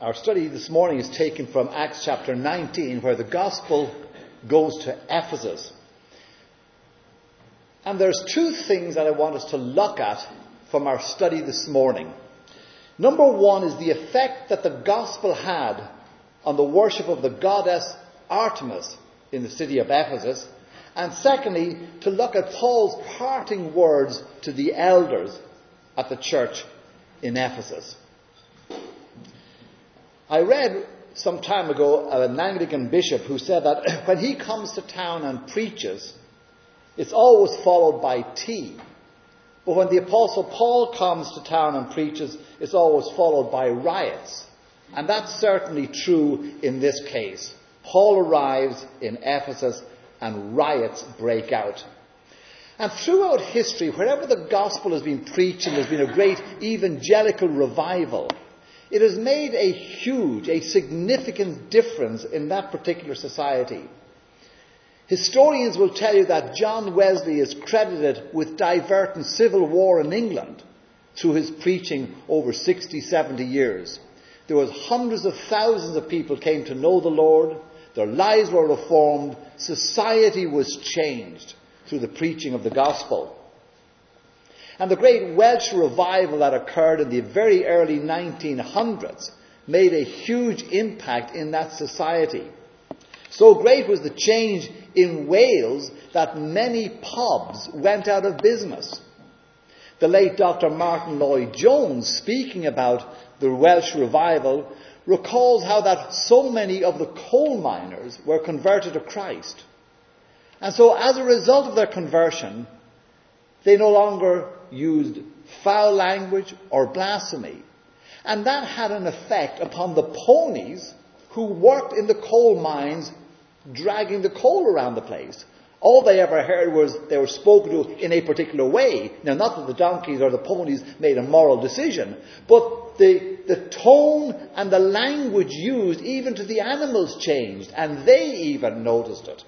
Our study this morning is taken from Acts chapter 19, where the gospel goes to Ephesus. And there's two things that I want us to look at from our study this morning. Number one is the effect that the gospel had on the worship of the goddess Artemis in the city of Ephesus. And secondly, to look at Paul's parting words to the elders at the church in Ephesus. I read some time ago an Anglican bishop who said that when he comes to town and preaches, it's always followed by tea. But when the Apostle Paul comes to town and preaches, it's always followed by riots. And that's certainly true in this case. Paul arrives in Ephesus and riots break out. And throughout history, wherever the gospel has been preached and there's been a great evangelical revival, it has made a huge, a significant difference in that particular society. Historians will tell you that John Wesley is credited with diverting civil war in England through his preaching over 60, 70 years. There was hundreds of thousands of people came to know the Lord. Their lives were reformed. Society was changed through the preaching of the gospel. And the great Welsh revival that occurred in the very early 1900s made a huge impact in that society. So great was the change in Wales that many pubs went out of business. The late Dr. Martin Lloyd-Jones, speaking about the Welsh revival, recalls how that so many of the coal miners were converted to Christ. And so as a result of their conversion, they no longer used foul language or blasphemy. And that had an effect upon the ponies who worked in the coal mines, dragging the coal around the place. All they ever heard was they were spoken to in a particular way. Now, not that the donkeys or the ponies made a moral decision, but the tone and the language used, even to the animals, changed, and they even noticed it.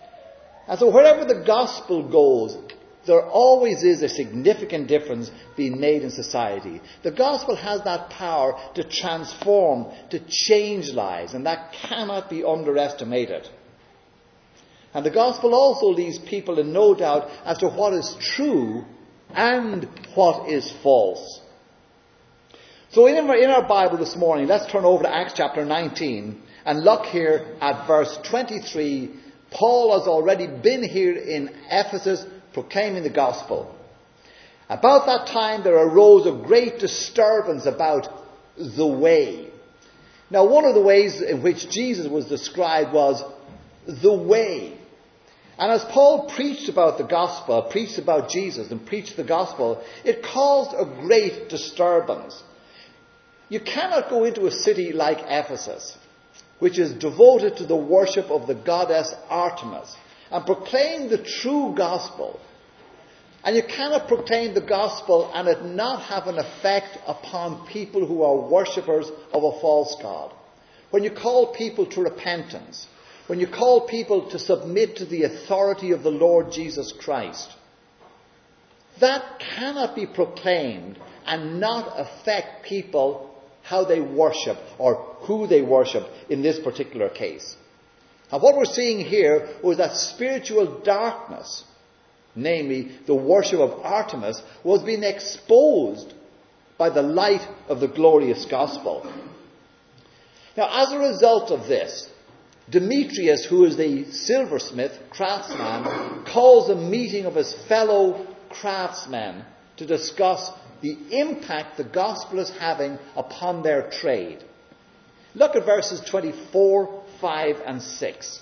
And so wherever the gospel goes, there always is a significant difference being made in society. The gospel has that power to transform, to change lives, and that cannot be underestimated. And the gospel also leaves people in no doubt as to what is true and what is false. So in our Bible this morning, let's turn over to Acts chapter 19 and look here at verse 23. Paul has already been here in Ephesus proclaiming the gospel. About that time there arose a great disturbance about the way. Now, one of the ways in which Jesus was described was the way. And as Paul preached about the gospel, preached about Jesus and preached the gospel, it caused a great disturbance. You cannot go into a city like Ephesus, which is devoted to the worship of the goddess Artemis, and proclaim the true gospel. And you cannot proclaim the gospel and it not have an effect upon people who are worshippers of a false god. When you call people to repentance, when you call people to submit to the authority of the Lord Jesus Christ, that cannot be proclaimed and not affect people how they worship or who they worship in this particular case. And what we're seeing here was that spiritual darkness, namely the worship of Artemis, was being exposed by the light of the glorious gospel. Now, as a result of this, Demetrius, who is the silversmith, craftsman, calls a meeting of his fellow craftsmen to discuss the impact the gospel is having upon their trade. Look at verses 24, 5 and 6.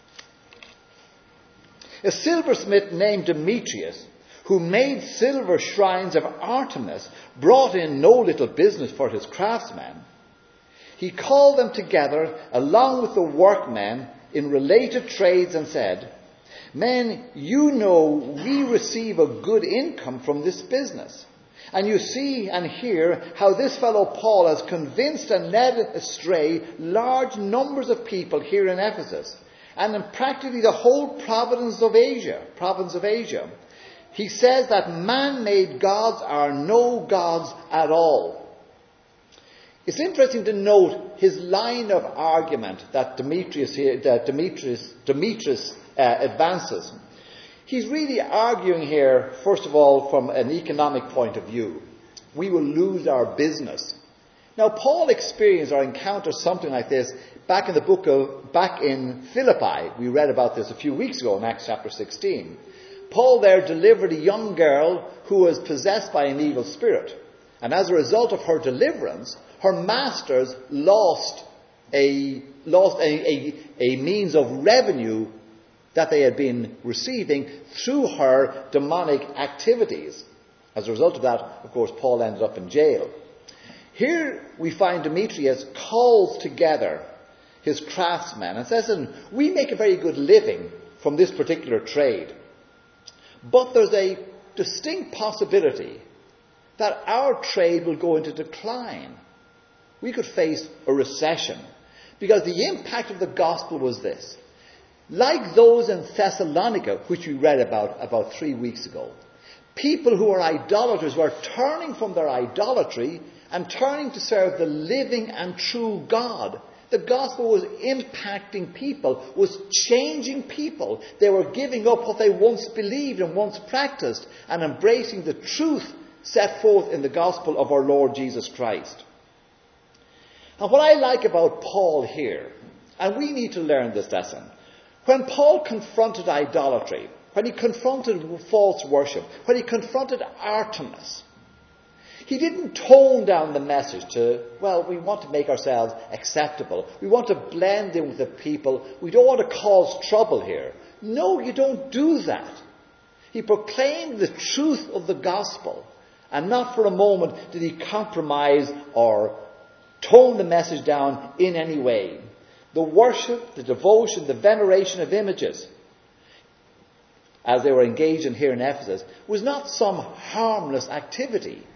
A silversmith named Demetrius, who made silver shrines of Artemis, brought in no little business for his craftsmen. He called them together along with the workmen in related trades and said, "Men, you know we receive a good income from this business. And you see and hear how this fellow Paul has convinced and led astray large numbers of people here in Ephesus, and in practically the whole province of Asia. He says that man-made gods are no gods at all. It's interesting to note his line of argument that Demetrius advances. He's really arguing here, first of all, from an economic point of view. We will lose our business. Now, Paul experienced or encountered something like this back in Philippi. We read about this a few weeks ago in Acts chapter 16. Paul there delivered a young girl who was possessed by an evil spirit. And as a result of her deliverance, her masters lost a means of revenue that they had been receiving through her demonic activities. As a result of that, of course, Paul ended up in jail. Here we find Demetrius calls together his craftsmen and says, we make a very good living from this particular trade. But there's a distinct possibility that our trade will go into decline. We could face a recession, because the impact of the gospel was this. Like those in Thessalonica, which we read about 3 weeks ago, people who are idolaters were turning from their idolatry and turning to serve the living and true God. The gospel was impacting people, was changing people. They were giving up what they once believed and once practiced and embracing the truth set forth in the gospel of our Lord Jesus Christ. And what I like about Paul here, and we need to learn this lesson, when Paul confronted idolatry, when he confronted false worship, when he confronted Artemis, he didn't tone down the message to, we want to make ourselves acceptable. We want to blend in with the people. We don't want to cause trouble here. No, you don't do that. He proclaimed the truth of the gospel, and not for a moment did he compromise or tone the message down in any way. The worship, the devotion, the veneration of images, as they were engaged in here in Ephesus, was not some harmless activity.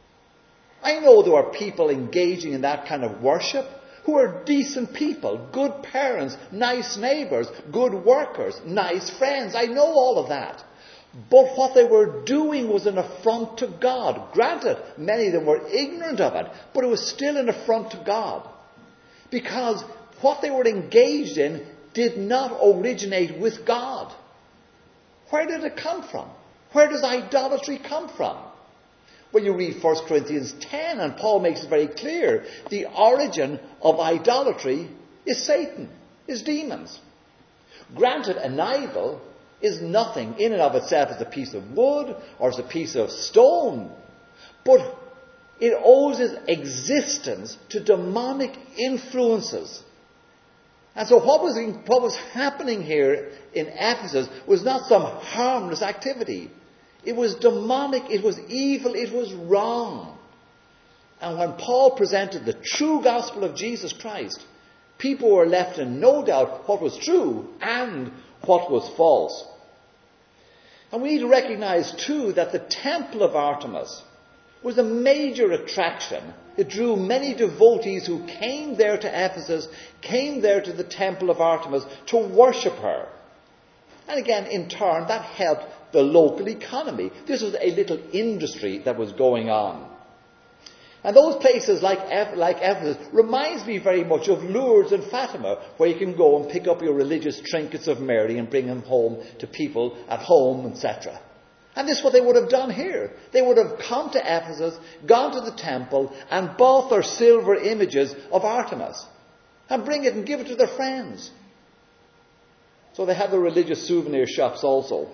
I know there are people engaging in that kind of worship who are decent people, good parents, nice neighbours, good workers, nice friends. I know all of that. But what they were doing was an affront to God. Granted, many of them were ignorant of it, but it was still an affront to God. Because what they were engaged in did not originate with God. Where did it come from? Where does idolatry come from? Well, you read 1 Corinthians 10, and Paul makes it very clear. The origin of idolatry is Satan, is demons. Granted, an idol is nothing in and of itself as a piece of wood or as a piece of stone, but it owes its existence to demonic influences. And so what was happening here in Ephesus was not some harmless activity. It was demonic, it was evil, it was wrong. And when Paul presented the true gospel of Jesus Christ, people were left in no doubt what was true and what was false. And we need to recognize too that the temple of Artemis was a major attraction. It drew many devotees who came there to Ephesus, came there to the temple of Artemis to worship her. And again, in turn, that helped the local economy. This was a little industry that was going on. And those places like Ephesus reminds me very much of Lourdes and Fatima, where you can go and pick up your religious trinkets of Mary and bring them home to people at home, etc. And this is what they would have done here. They would have come to Ephesus, gone to the temple, and bought their silver images of Artemis, and bring it and give it to their friends. So they had the religious souvenir shops also.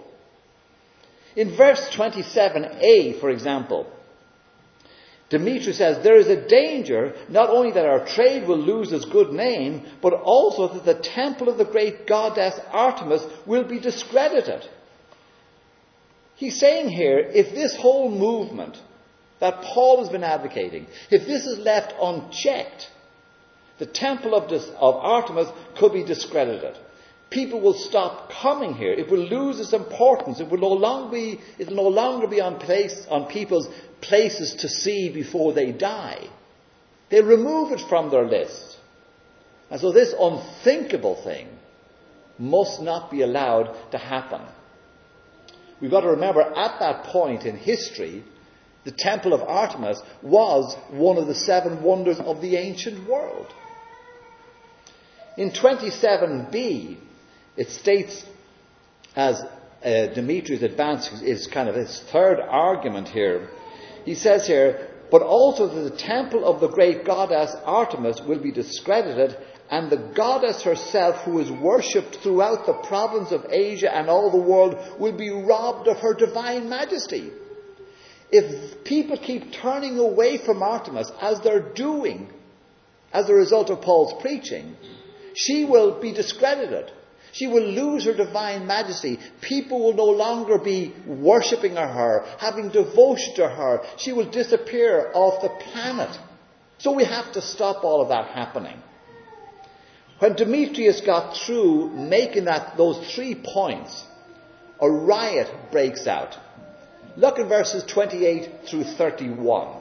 In verse 27a, for example, Demetrius says, there is a danger not only that our trade will lose its good name, but also that the temple of the great goddess Artemis will be discredited. He's saying here, if this whole movement that Paul has been advocating, if this is left unchecked, the temple of Artemis could be discredited. People will stop coming here. It will lose its importance. It will no longer be on people's places to see before they die. They'll remove it from their list. And so this unthinkable thing must not be allowed to happen. We've got to remember, at that point in history, The temple of Artemis was one of the 7 wonders of the ancient world. In 27b, it states, as Demetrius advances his kind of his third argument here, he says here, but also that the temple of the great goddess Artemis will be discredited, and the goddess herself, who is worshipped throughout the province of Asia and all the world, will be robbed of her divine majesty. If people keep turning away from Artemis, as they're doing as a result of Paul's preaching, she will be discredited. She will lose her divine majesty. People will no longer be worshipping her, having devotion to her. She will disappear off the planet. So we have to stop all of that happening. When Demetrius got through making those 3 points, a riot breaks out. Look at verses 28 through 31.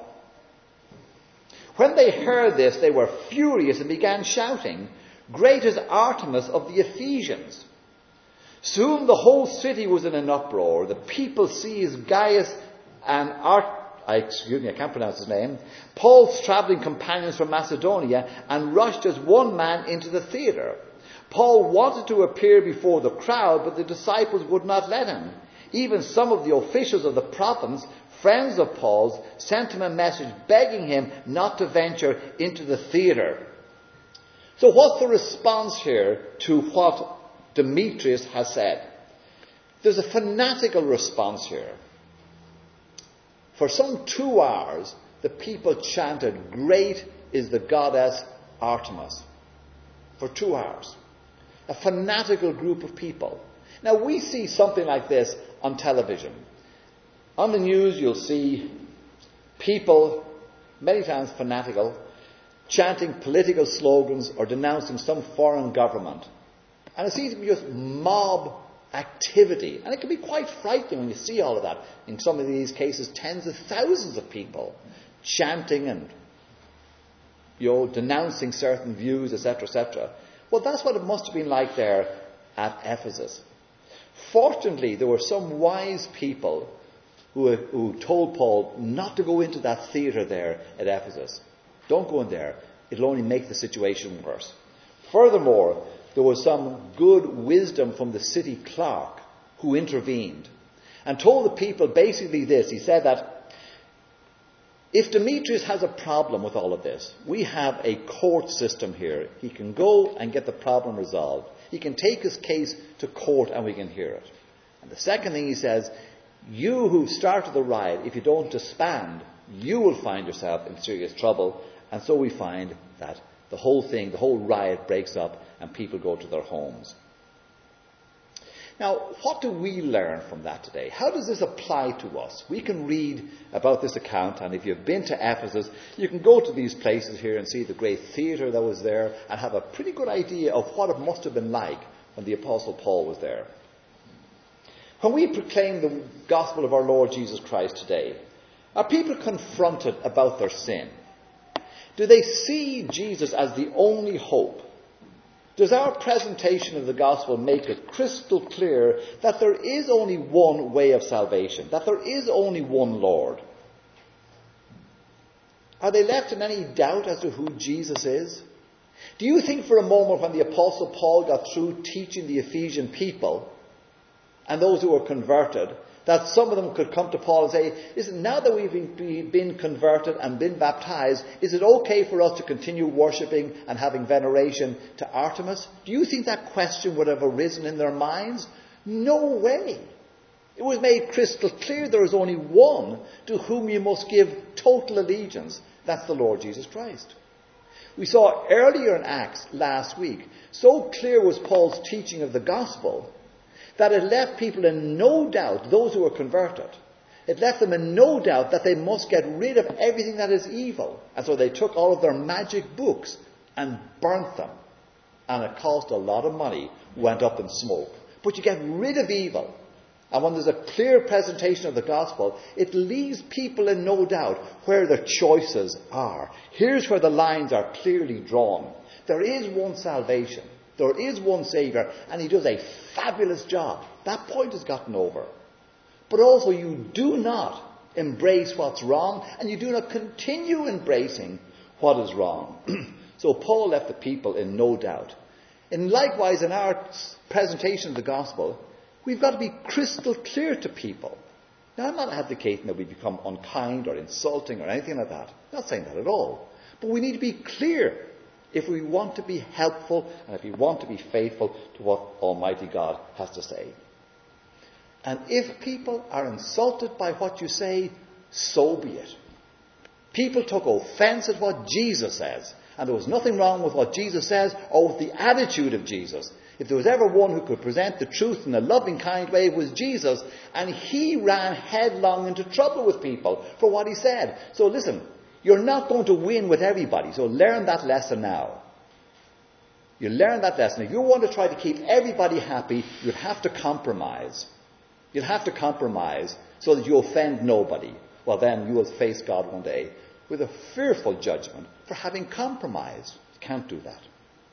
When they heard this, they were furious and began shouting, "Great is Artemis of the Ephesians." Soon the whole city was in an uproar. The people seized Gaius and I can't pronounce his name, Paul's travelling companions from Macedonia, and rushed as one man into the theatre. Paul wanted to appear before the crowd, but the disciples would not let him. Even some of the officials of the province, friends of Paul's, sent him a message begging him not to venture into the theatre. So what's the response here to what Demetrius has said? There's a fanatical response here. For some 2 hours, the people chanted, "Great is the goddess Artemis." For 2 hours. A fanatical group of people. Now we see something like this on television. On the news you'll see people, many times fanatical, chanting political slogans or denouncing some foreign government. And it seems to be just mob activity. And it can be quite frightening when you see all of that. In some of these cases, tens of thousands of people chanting and denouncing certain views, etc., etc. Well, that's what it must have been like there at Ephesus. Fortunately, there were some wise people who told Paul not to go into that theatre there at Ephesus. Don't go in there. It'll only make the situation worse. Furthermore, there was some good wisdom from the city clerk who intervened and told the people basically this. He said that if Demetrius has a problem with all of this, we have a court system here. He can go and get the problem resolved. He can take his case to court and we can hear it. And the second thing he says, you who started the riot, if you don't disband, you will find yourself in serious trouble. And so we find that the whole riot breaks up and people go to their homes. Now, what do we learn from that today? How does this apply to us? We can read about this account, and if you've been to Ephesus, you can go to these places here and see the great theatre that was there and have a pretty good idea of what it must have been like when the Apostle Paul was there. When we proclaim the gospel of our Lord Jesus Christ today, are people confronted about their sin? Do they see Jesus as the only hope? Does our presentation of the gospel make it crystal clear that there is only one way of salvation, that there is only one Lord? Are they left in any doubt as to who Jesus is? Do you think for a moment when the Apostle Paul got through teaching the Ephesian people and those who were converted, that some of them could come to Paul and say, listen, now that we've been converted and been baptized, is it okay for us to continue worshipping and having veneration to Artemis? Do you think that question would have arisen in their minds? No way. It was made crystal clear there is only one to whom you must give total allegiance. That's the Lord Jesus Christ. We saw earlier in Acts last week, so clear was Paul's teaching of the gospel that it left people in no doubt, those who were converted, it left them in no doubt that they must get rid of everything that is evil. And so they took all of their magic books and burnt them. And it cost a lot of money, went up in smoke. But you get rid of evil. And when there's a clear presentation of the gospel, it leaves people in no doubt where their choices are. Here's where the lines are clearly drawn. There is one salvation. There is one Saviour, and he does a fabulous job. That point is gotten over. But also you do not embrace what's wrong, and you do not continue embracing what is wrong. So Paul left the people in no doubt. And likewise, in our presentation of the gospel, we've got to be crystal clear to people. Now, I'm not advocating that we become unkind or insulting or anything like that. I'm not saying that at all. But we need to be clear if we want to be helpful and if we want to be faithful to what Almighty God has to say. And if people are insulted by what you say, so be it. People took offence at what Jesus says. And there was nothing wrong with what Jesus says or with the attitude of Jesus. If there was ever one who could present the truth in a loving, kind way, it was Jesus. And he ran headlong into trouble with people for what he said. So listen, you're not going to win with everybody. So learn that lesson now. You learn that lesson. If you want to try to keep everybody happy, you'll have to compromise. You'll have to compromise so that you offend nobody. Well, then you will face God one day with a fearful judgment for having compromised. You can't do that.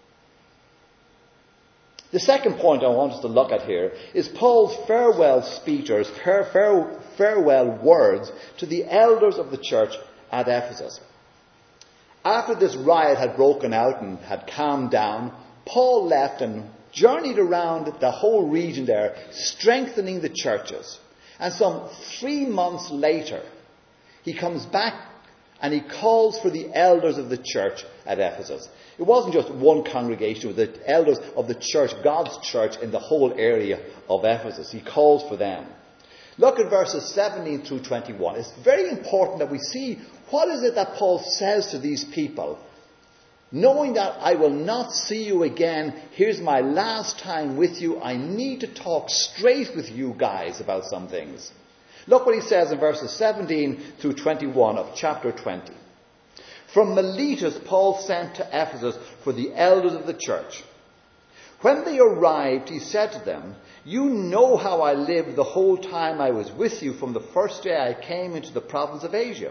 The second point I want us to look at here is Paul's farewell speech or his farewell words to the elders of the church at Ephesus. After this riot had broken out and had calmed down, Paul left and journeyed around the whole region there, strengthening the churches. And some 3 months later, he comes back and he calls for the elders of the church at Ephesus. It wasn't just one congregation, it was the elders of the church, God's church in the whole area of Ephesus. He calls for them. Look at verses 17 through 21. It's very important that we see what is it that Paul says to these people. Knowing that I will not see you again, here's my last time with you, I need to talk straight with you guys about some things. Look what he says in verses 17 through 21 of chapter 20. From Miletus, Paul sent to Ephesus for the elders of the church. When they arrived, he said to them, you know how I lived the whole time I was with you from the first day I came into the province of Asia.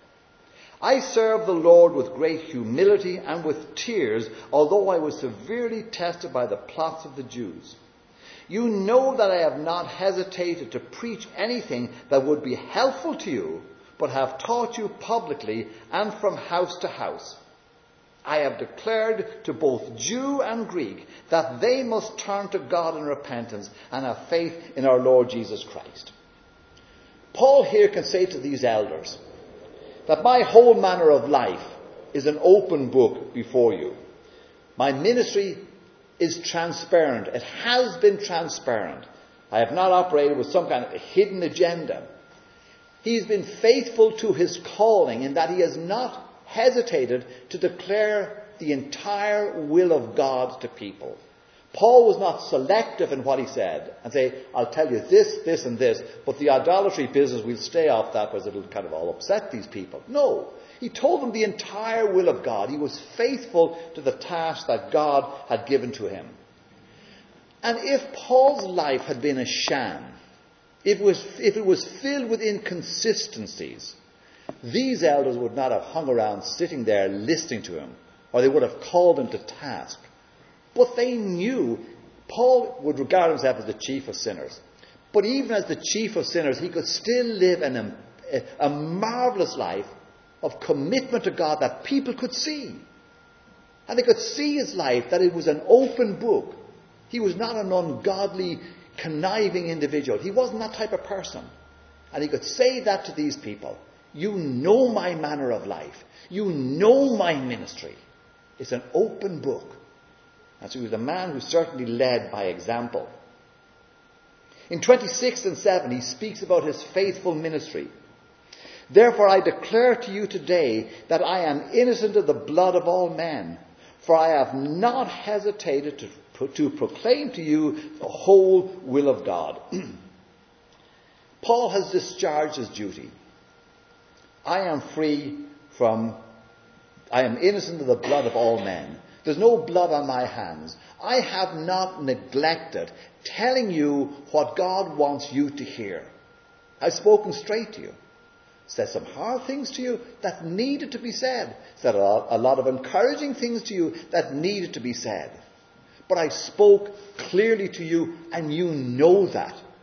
I served the Lord with great humility and with tears, although I was severely tested by the plots of the Jews. You know that I have not hesitated to preach anything that would be helpful to you, but have taught you publicly and from house to house. I have declared to both Jew and Greek that they must turn to God in repentance and have faith in our Lord Jesus Christ. Paul here can say to these elders that my whole manner of life is an open book before you. My ministry is transparent. It has been transparent. I have not operated with some kind of a hidden agenda. He's been faithful to his calling in that he has not hesitated to declare the entire will of God to people. Paul was not selective in what he said and say, I'll tell you this, this and this, but the idolatry business, we'll stay off that because it'll kind of all upset these people. No. He told them the entire will of God. He was faithful to the task that God had given to him. And if Paul's life had been a sham, if it was filled with inconsistencies, these elders would not have hung around sitting there listening to him, or they would have called him to task. But they knew Paul would regard himself as the chief of sinners. But even as the chief of sinners, he could still live a marvellous life of commitment to God that people could see. And they could see his life, that it was an open book. He was not an ungodly, conniving individual. He wasn't that type of person. And he could say that to these people. You know my manner of life. You know my ministry. It's an open book. And so he was a man who certainly led by example. In 26 and 7, he speaks about his faithful ministry. Therefore I declare to you today that I am innocent of the blood of all men, for I have not hesitated to proclaim to you the whole will of God. Paul has discharged his duty. I am innocent of the blood of all men. There's no blood on my hands. I have not neglected telling you what God wants you to hear. I've spoken straight to you. Said some hard things to you that needed to be said. Said a lot of encouraging things to you that needed to be said. But I spoke clearly to you, and you know that.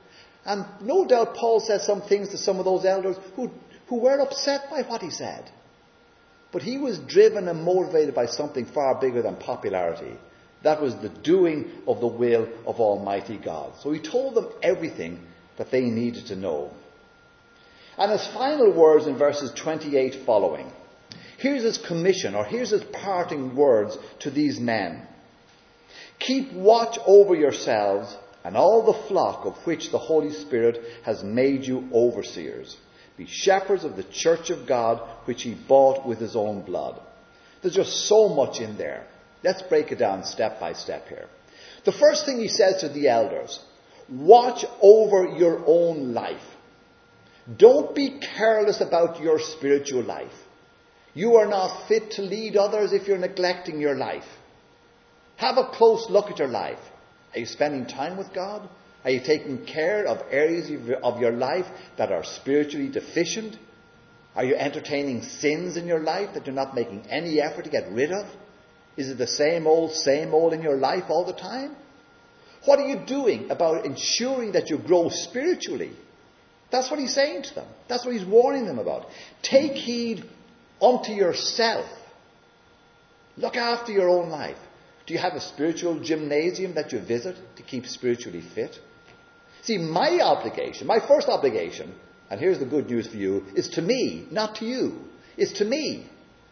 And no doubt Paul said some things to some of those elders who were upset by what he said. But he was driven and motivated by something far bigger than popularity. That was the doing of the will of Almighty God. So he told them everything that they needed to know. And his final words in verses 28 following. Here's his commission, or here's his parting words to these men. Keep watch over yourselves and all the flock of which the Holy Spirit has made you overseers. Be shepherds of the church of God, which he bought with his own blood. There's just so much in there. Let's break it down step by step here. The first thing he says to the elders, watch over your own life. Don't be careless about your spiritual life. You are not fit to lead others if you're neglecting your life. Have a close look at your life. Are you spending time with God? Are you taking care of areas of your life that are spiritually deficient? Are you entertaining sins in your life that you're not making any effort to get rid of? Is it the same old in your life all the time? What are you doing about ensuring that you grow spiritually? That's what he's saying to them. That's what he's warning them about. Take heed unto yourself. Look after your own life. Do you have a spiritual gymnasium that you visit to keep spiritually fit? See, my first obligation, and here's the good news for you, is to me, not to you. It's to me.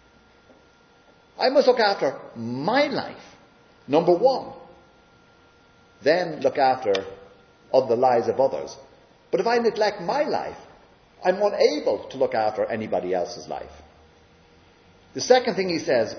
I must look after my life, number one. Then look after the lives of others. But if I neglect my life, I'm unable to look after anybody else's life. The second thing he says,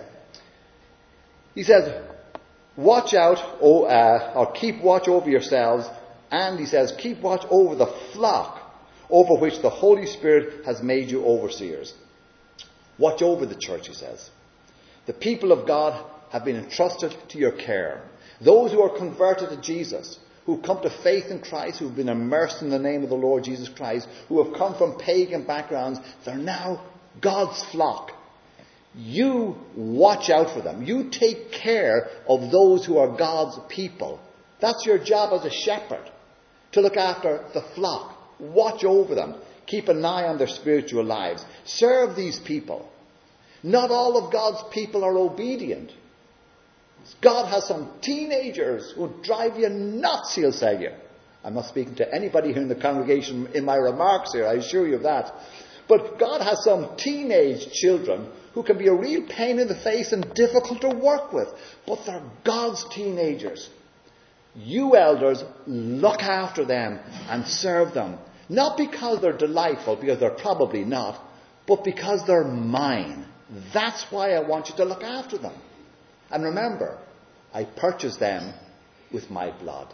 watch out, or keep watch over yourselves, and he says, keep watch over the flock over which the Holy Spirit has made you overseers. Watch over the church, he says. The people of God have been entrusted to your care. Those who are converted to Jesus, who come to faith in Christ, who have been immersed in the name of the Lord Jesus Christ, who have come from pagan backgrounds, they're now God's flock. You watch out for them. You take care of those who are God's people. That's your job as a shepherd, to look after the flock. Watch over them. Keep an eye on their spiritual lives. Serve these people. Not all of God's people are obedient. God has some teenagers who drive you nuts, he'll say you. I'm not speaking to anybody here in the congregation in my remarks here, I assure you of that. But God has some teenage children who can be a real pain in the face and difficult to work with. But they're God's teenagers. You elders, look after them and serve them. Not because they're delightful, because they're probably not, but because they're mine. That's why I want you to look after them. And remember, I purchased them with my blood.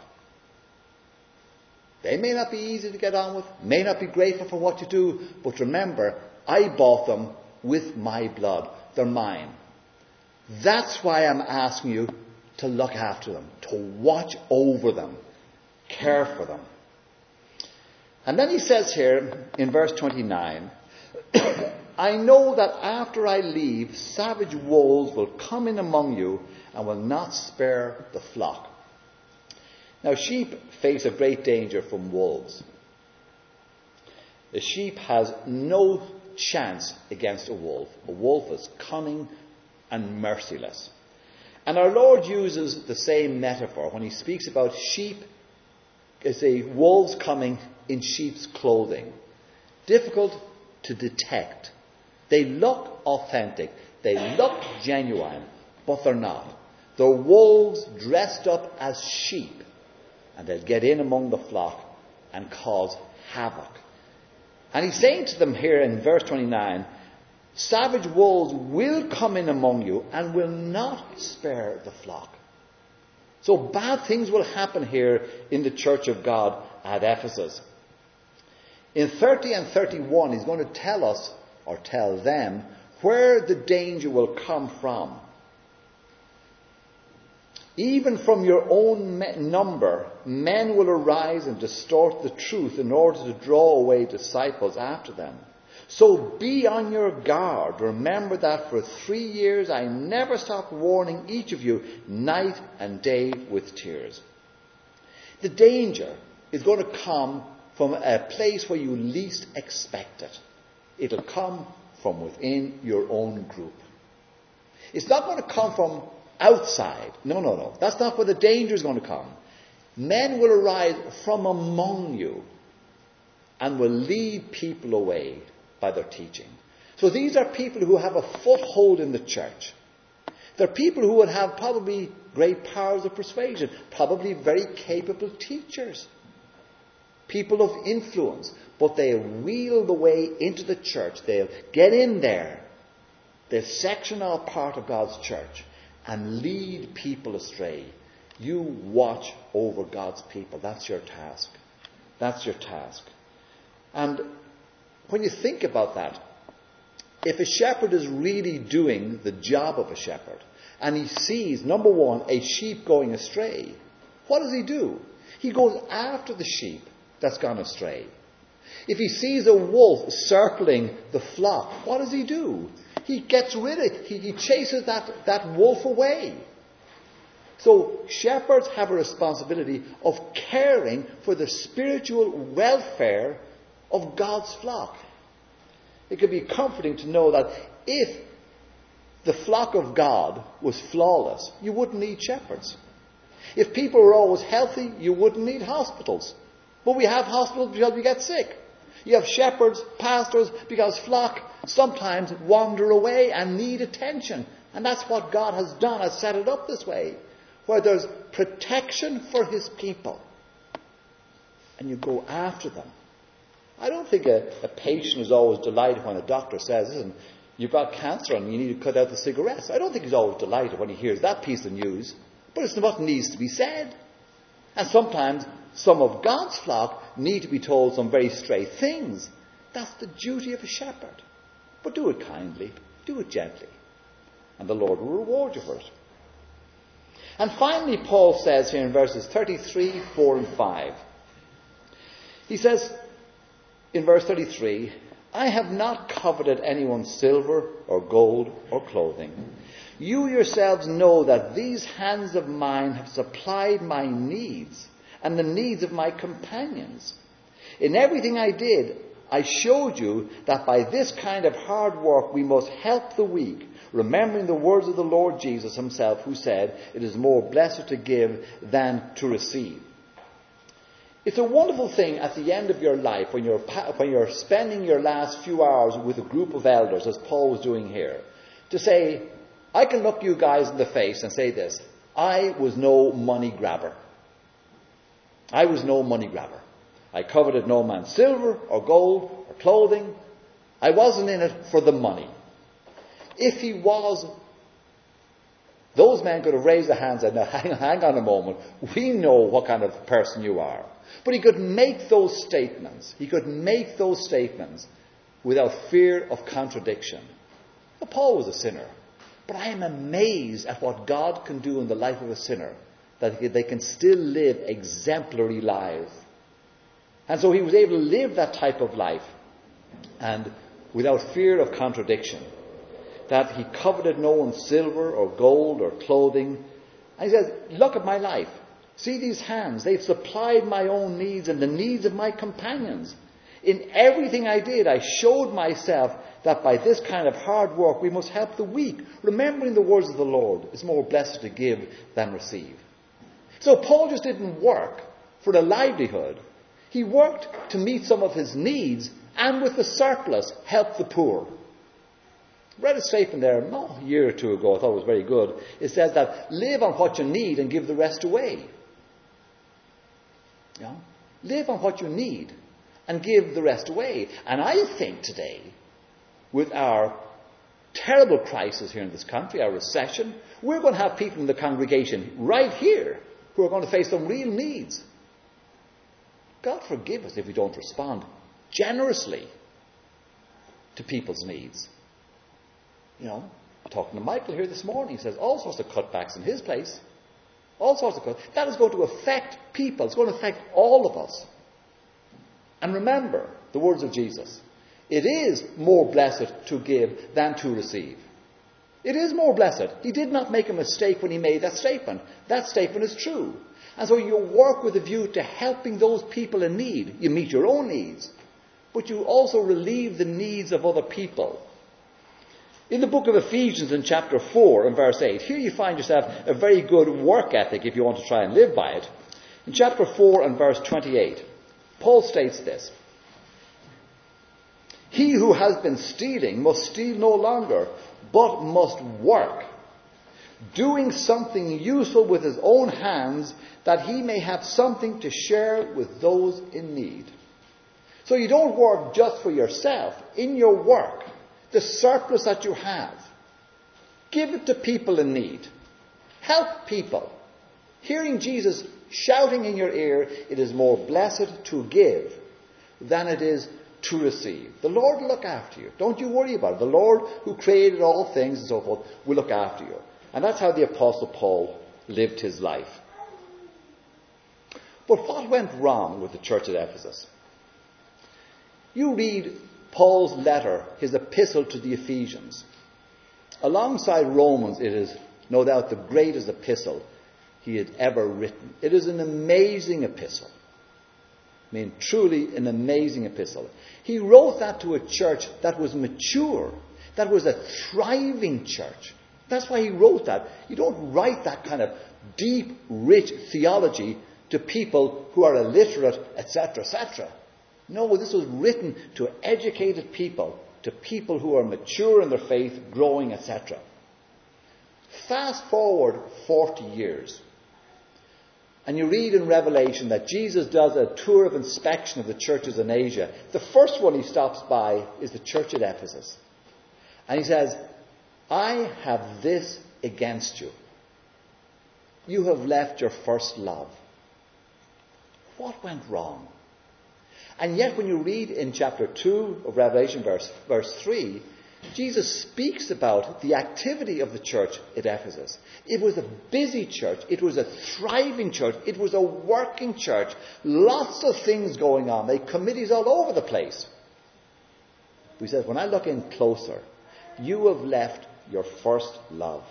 They may not be easy to get on with, may not be grateful for what you do, but remember, I bought them with my blood. They're mine. That's why I'm asking you to look after them, to watch over them, care for them. And then he says here in verse 29, I know that after I leave, savage wolves will come in among you and will not spare the flock. Now, sheep face a great danger from wolves. The sheep has no chance against a wolf. A wolf is cunning and merciless. And our Lord uses the same metaphor when he speaks about sheep, wolves coming in sheep's clothing. Difficult to detect. They look authentic. They look genuine, but they're not. They're wolves dressed up as sheep. And they'll get in among the flock and cause havoc. And he's saying to them here in verse 29, savage wolves will come in among you and will not spare the flock. So bad things will happen here in the church of God at Ephesus. In 30 and 31, he's going to tell us, or tell them, where the danger will come from. Even from your own number, men will arise and distort the truth in order to draw away disciples after them. So be on your guard. Remember that for 3 years I never stopped warning each of you night and day with tears. The danger is going to come from a place where you least expect it. It'll come from within your own group. It's not going to come from outside. No. That's not where the danger is going to come. Men will arise from among you and will lead people away by their teaching. So these are people who have a foothold in the church. They're people who would have probably great powers of persuasion, probably very capable teachers, people of influence, but they'll wheel the way into the church. They'll get in there. They'll section out part of God's church and lead people astray. You watch over God's people. That's your task. That's your task. And when you think about that, if a shepherd is really doing the job of a shepherd, and he sees, number one, a sheep going astray, what does he do? He goes after the sheep that's gone astray. If he sees a wolf circling the flock, what does he do? He gets rid of it. He chases that wolf away. So shepherds have a responsibility of caring for the spiritual welfare of God's flock. It can be comforting to know that if the flock of God was flawless, you wouldn't need shepherds. If people were always healthy, you wouldn't need hospitals. But we have hospitals because we get sick. You have shepherds, pastors, because flock sometimes wander away and need attention. And that's what God has done, has set it up this way, where there's protection for his people. And you go after them. I don't think a patient is always delighted when a doctor says, listen, you've got cancer and you need to cut out the cigarettes. I don't think he's always delighted when he hears that piece of news. But it's what needs to be said. And sometimes some of God's flock need to be told some very straight things. That's the duty of a shepherd. But do it kindly. Do it gently. And the Lord will reward you for it. And finally, Paul says here in verses 33, 4 and 5. He says in verse 33, I have not coveted anyone's silver or gold or clothing. You yourselves know that these hands of mine have supplied my needs and the needs of my companions. In everything I did, I showed you that by this kind of hard work we must help the weak, remembering the words of the Lord Jesus himself, who said, it is more blessed to give than to receive. It's a wonderful thing at the end of your life, when you're spending your last few hours with a group of elders, as Paul was doing here, to say, I can look you guys in the face and say this, I was no money grabber. I was no money grabber. I coveted no man's silver or gold or clothing. I wasn't in it for the money. If he was, those men could have raised their hands and said, hang on a moment, we know what kind of person you are. But he could make those statements. He could make those statements without fear of contradiction. Well, Paul was a sinner. But I am amazed at what God can do in the life of a sinner, that they can still live exemplary lives. And so he was able to live that type of life, and without fear of contradiction, that he coveted no one's silver or gold or clothing. And he says, look at my life. See these hands. They've supplied my own needs and the needs of my companions. In everything I did, I showed myself that by this kind of hard work we must help the weak, remembering the words of the Lord, it's more blessed to give than receive. So Paul just didn't work for a livelihood. He worked to meet some of his needs, and with the surplus, help the poor. I read a statement there a year or two ago, I thought it was very good. It says that live on what you need and give the rest away. You know? Live on what you need and give the rest away. And I think today, with our terrible crisis here in this country, our recession, we're going to have people in the congregation right here who are going to face some real needs. God forgive us if we don't respond generously to people's needs. You know, talking to Michael here this morning, he says all sorts of cutbacks in his place. All sorts of cutbacks. That is going to affect people. It's going to affect all of us. And remember the words of Jesus. It is more blessed to give than to receive. It is more blessed. He did not make a mistake when he made that statement. That statement is true. And so you work with a view to helping those people in need. You meet your own needs, but you also relieve the needs of other people. In the book of Ephesians in chapter 4 and verse 8, here you find yourself a very good work ethic if you want to try and live by it. In chapter 4 and verse 28, Paul states this: "He who has been stealing must steal no longer, but must work, doing something useful with his own hands, that he may have something to share with those in need." So you don't work just for yourself. In your work, the surplus that you have, give it to people in need. Help people. Hearing Jesus shouting in your ear, it is more blessed to give than it is to receive. The Lord will look after you. Don't you worry about it. The Lord who created all things and so forth will look after you. And that's how the Apostle Paul lived his life. But what went wrong with the church at Ephesus? You read Paul's letter, his epistle to the Ephesians. Alongside Romans, it is no doubt the greatest epistle he had ever written. It is an amazing epistle. I mean, truly an amazing epistle. He wrote that to a church that was mature, that was a thriving church. That's why he wrote that. You don't write that kind of deep, rich theology to people who are illiterate, etc., etc. No, this was written to educated people, to people who are mature in their faith, growing, etc. Fast forward 40 years, and you read in Revelation that Jesus does a tour of inspection of the churches in Asia. The first one he stops by is the church at Ephesus. And he says, "I have this against you. You have left your first love." What went wrong? And yet when you read in chapter 2 of Revelation, verse 3, Jesus speaks about the activity of the church at Ephesus. It was a busy church. It was a thriving church. It was a working church. Lots of things going on. They had committees all over the place. He says, when I look in closer, you have left your first love.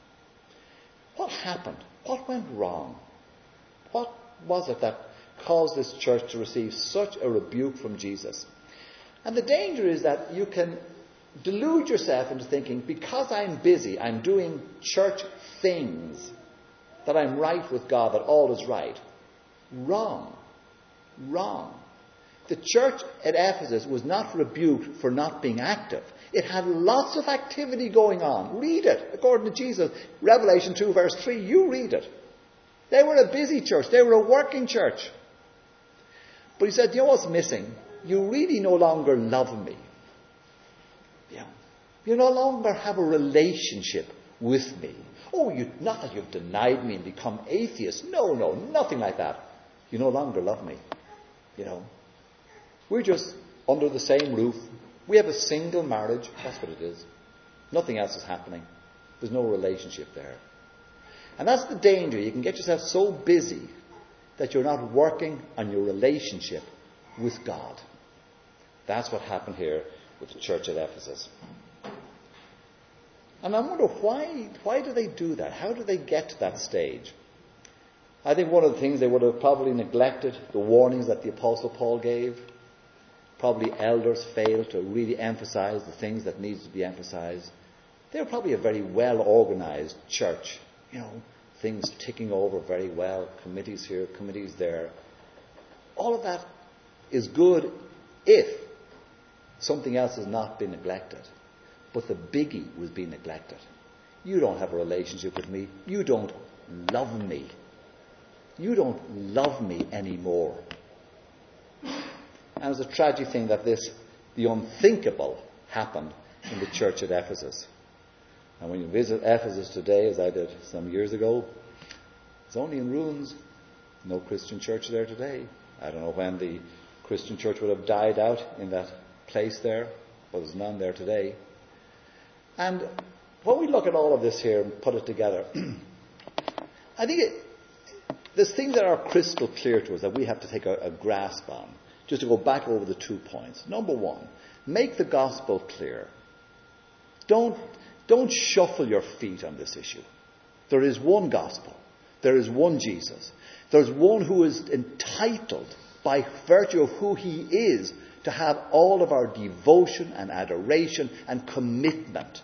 What happened? What went wrong? What was it that caused this church to receive such a rebuke from Jesus? And the danger is that you can delude yourself into thinking, because I'm busy, I'm doing church things, that I'm right with God, that all is right. Wrong. Wrong. The church at Ephesus was not rebuked for not being active. It had lots of activity going on. Read it, according to Jesus. Revelation 2 verse 3, you read it. They were a busy church. They were a working church. But he said, you know what's missing? You really no longer love me. You no longer have a relationship with me. Oh, not that you've denied me and become atheist. No, nothing like that. You no longer love me. We're just under the same roof. We have a single marriage. That's what it is. Nothing else is happening. There's no relationship there. And that's the danger. You can get yourself so busy that you're not working on your relationship with God. That's what happened here with the church at Ephesus. And I wonder why do they do that? How do they get to that stage? I think one of the things, they would have probably neglected the warnings that the Apostle Paul gave. Probably elders failed to really emphasize the things that needs to be emphasized. They were probably a very well organized church. Things ticking over very well. Committees here, committees there. All of that is good if something else has not been neglected. But the biggie was being neglected. You don't have a relationship with me. You don't love me. You don't love me anymore. And it's a tragic thing that the unthinkable happened in the church at Ephesus. And when you visit Ephesus today, as I did some years ago, it's only in ruins. No Christian church there today. I don't know when the Christian church would have died out in that place there, but there's none there today. And when we look at all of this here and put it together, I think there's things that are crystal clear to us that we have to take a grasp on. Just to go back over the 2 points. Number one, make the gospel clear. Don't Don't shuffle your feet on this issue. There is one gospel. There is one Jesus. There's one who is entitled, by virtue of who he is, to have all of our devotion and adoration and commitment.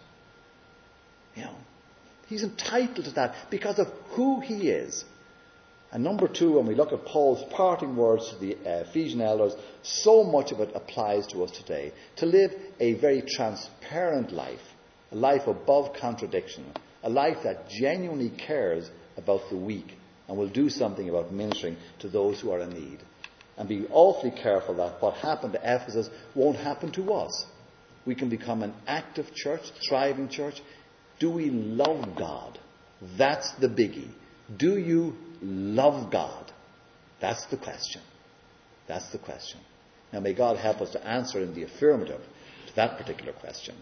He's entitled to that because of who he is. And number two, when we look at Paul's parting words to the Ephesian elders, so much of it applies to us today. To live a very transparent life, a life above contradiction, a life that genuinely cares about the weak and will do something about ministering to those who are in need. And be awfully careful that what happened to Ephesus won't happen to us. We can become an active church, thriving church. Do we love God? That's the biggie. Do you love God? That's the question. That's the question. Now may God help us to answer in the affirmative to that particular question.